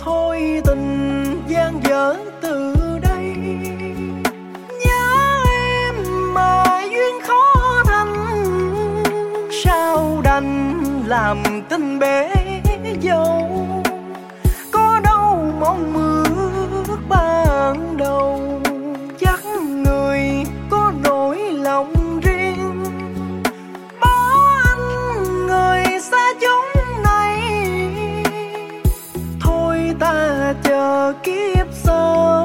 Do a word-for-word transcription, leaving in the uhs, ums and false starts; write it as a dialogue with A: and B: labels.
A: thôi tình gian dở từ đây. Nhớ em mà duyên khó thành, sao đành làm tình bể dâu. Có đâu mong ước ban đầu, chắc người có nỗi lòng riêng. Bỏ anh người xa chốn này, thôi ta chờ kiếp sau.